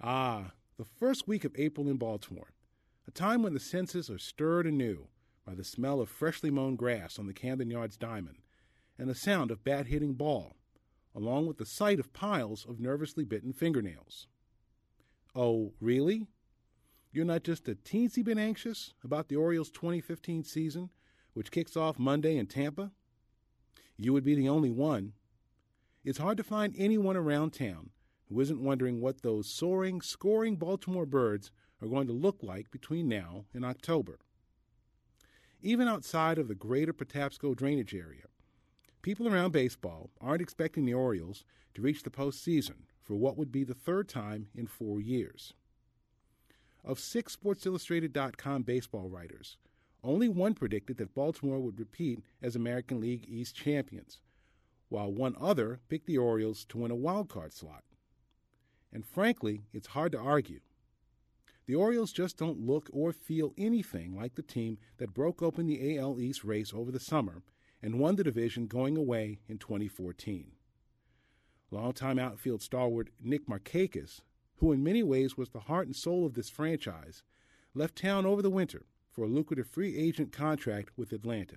Ah, the first week of April in Baltimore, a time when the senses are stirred anew by the smell of freshly mown grass on the Camden Yards diamond and the sound of bat hitting ball, along with the sight of piles of nervously bitten fingernails. Oh, really? You're not just a teensy bit anxious about the Orioles' 2015 season, which kicks off Monday in Tampa? You would be the only one. It's hard to find anyone around town who isn't wondering what those soaring, scoring Baltimore birds are going to look like between now and October. Even outside of the greater Patapsco drainage area, people around baseball aren't expecting the Orioles to reach the postseason for what would be the third time in 4 years. Of 6 SportsIllustrated.com baseball writers, only one predicted that Baltimore would repeat as American League East champions, while one other picked the Orioles to win a wild card slot. And frankly, it's hard to argue. The Orioles just don't look or feel anything like the team that broke open the AL East race over the summer and won the division going away in 2014. Longtime outfield stalwart Nick Markakis, who in many ways was the heart and soul of this franchise, left town over the winter for a lucrative free agent contract with Atlanta.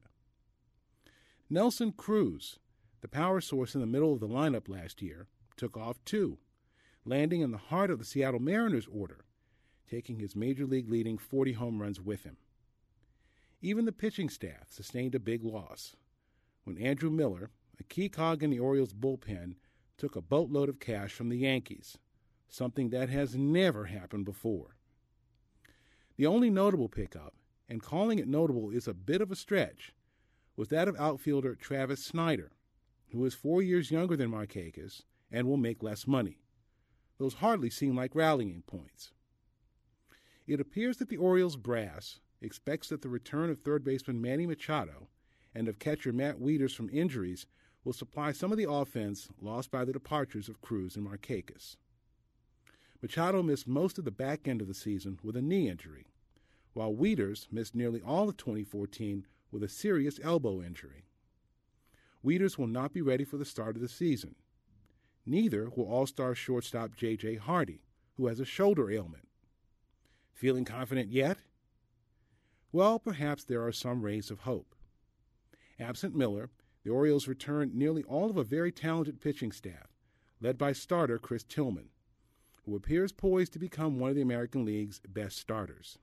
Nelson Cruz, the power source in the middle of the lineup last year, took off too, landing in the heart of the Seattle Mariners order, taking his major league leading 40 home runs with him. Even the pitching staff sustained a big loss when Andrew Miller, a key cog in the Orioles bullpen, took a boatload of cash from the Yankees, something that has never happened before. The only notable pickup, and calling it notable is a bit of a stretch, was that of outfielder Travis Snyder, who is 4 years younger than Markakis and will make less money. Those hardly seem like rallying points. It appears that the Orioles brass expects that the return of third baseman Manny Machado and of catcher Matt Wieters from injuries will supply some of the offense lost by the departures of Cruz and Markakis. Machado missed most of the back end of the season with a knee injury, while Wieters missed nearly all of 2014 with a serious elbow injury. Wieters will not be ready for the start of the season. Neither will All-Star shortstop J.J. Hardy, who has a shoulder ailment. Feeling confident yet? Well, perhaps there are some rays of hope. Absent Miller, the Orioles returned nearly all of a very talented pitching staff, led by starter Chris Tillman, who appears poised to become one of the American League's best starters.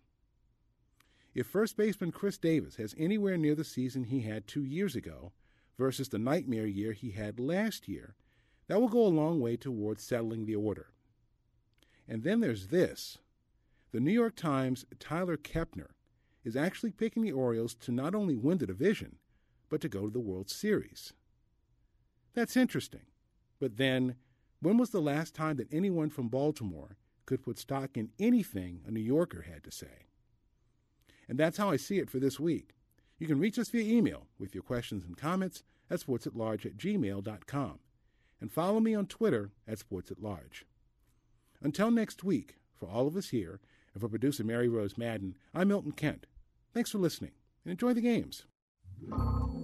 If first baseman Chris Davis has anywhere near the season he had 2 years ago versus the nightmare year he had last year, that will go a long way towards settling the order. And then there's this. The New York Times' Tyler Kepner is actually picking the Orioles to not only win the division, but to go to the World Series. That's interesting. But then, when was the last time that anyone from Baltimore could put stock in anything a New Yorker had to say? And that's how I see it for this week. You can reach us via email with your questions and comments at sportsatlarge@gmail.com. And follow me on Twitter at sportsatlarge. Until next week, for all of us here, and for producer Mary Rose Madden, I'm Milton Kent. Thanks for listening, and enjoy the games.